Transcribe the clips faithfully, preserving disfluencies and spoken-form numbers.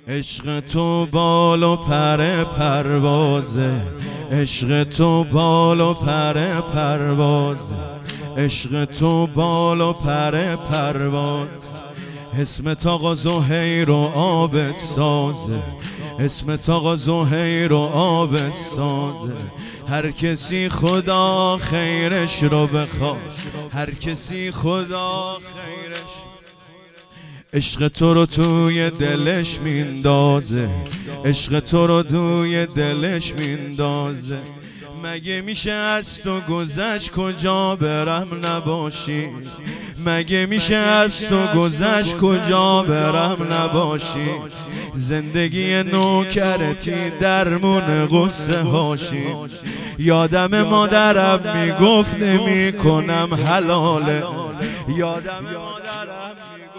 عشق تو بال و پر پروازه، عشق تو بال و پر پروازه، عشق تو بال و پر پرواز. اسمت آقا زهیر و آب سازه، اسمت آقا زهیر و آب سازه. هر کسی خدا خیرش رو بخواد، هر کسی خدا خیرش. عشق تو رو توی دلش میندازه، عشق تو رو توی دلش میندازه. مگه میشه از تو گذشت کجا برم نباشی، مگه میشه از تو گذشت کجا برم نباشی. زندگی نوکرتی درمون غصه هاشی. یادم مادرم میگفت نمی کنم حلاله، یادم مادرم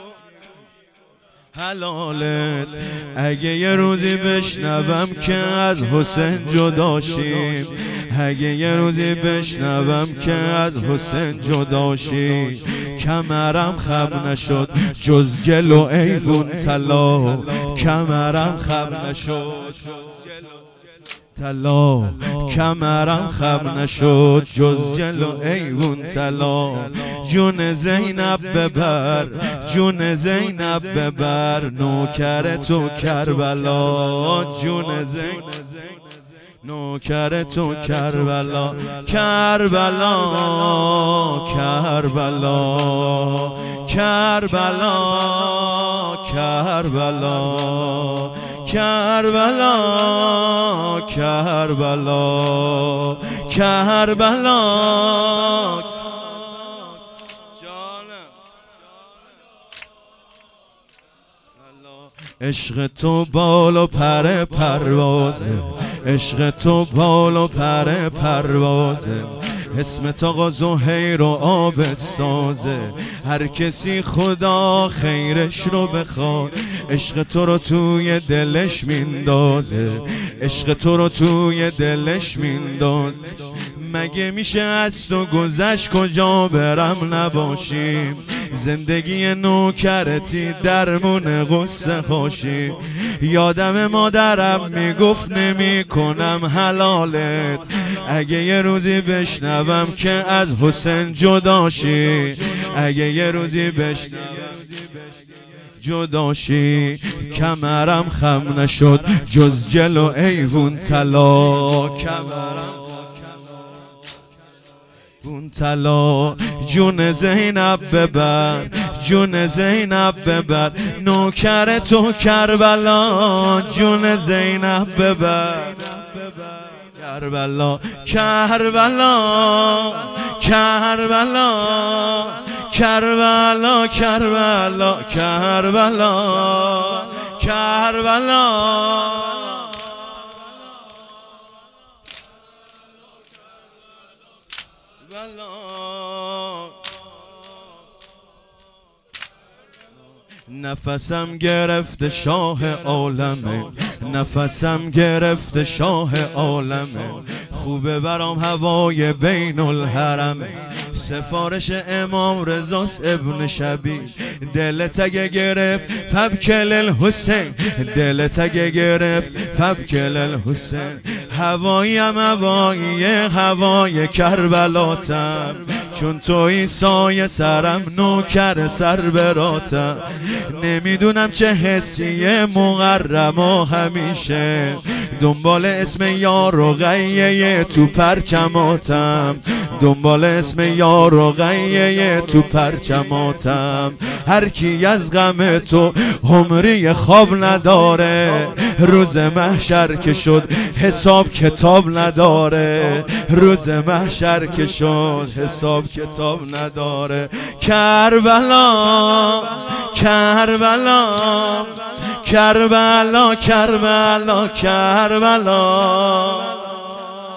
حلالت. اگه یه روزی بشنوم که از حسین جداشیم، اگه یه روزی بشنوم که از حسین جداشی. کمرم خم نشد جز گل و ایوون طلا، کمرم خم نشد طلا، کمرم خم نشد جز گل و ایوون طلا. جون زینب ببر، جون زینب ببر، نوکر تو کربلا. جون زینب نوکر تو کربلا، کربلا کربلا کربلا کربلا کربلا کربلا کربلا. عشق تو بال و پر پروازه، عشق تو بال و پر پروازه. اسمت آقا زهیر و آب سازه. هر کسی خدا خیرش رو بخواد، عشق تو رو توی دلش میندازه، عشق تو رو توی دلش میندازه. مگه میشه از تو گذشت کجا برم نباشیم. زندگی نوکرتی درمون غصه خوشی. یادم مادرم میگفت نمی کنم حلالت. اگه یه روزی بشنوم که از حسین جداشی، اگه یه روزی بشنوم جداشی. کمرم خم نشد جز گل و ایوون طلا، کمرم اون طلا. جون زینب ببر، جون زینب ببر، نوکر تو کربلا. جون زینب ببر، کربلا کربلا کربلا کربلا کربلا کربلا کربلا. نفسم گرفت شاه عالمه، نفسم گرفت شاه عالمه. خوبه برام هوای بین الحرمه. سفارش امام رضاست ابن شبیر. دلت اگه گرفت فبکل الحسین، دلت اگه گرفت فبکل الحسین. هواییم هوایی هوای کربلاتم، چون توی سایه سرم نوکر سر براتم. نمیدونم چه حسیه مغرم و همیشه دنبال اسم یار و غیه تو پرچماتم، دنبال اسم یار و غیه تو پرچماتم. هر کی از غم تو عمری خواب نداره، روز محشر که شد حساب کتاب نداره، روز محشر که شد حساب کتاب نداره. کربلا کربلا کربلا کربلا کربلا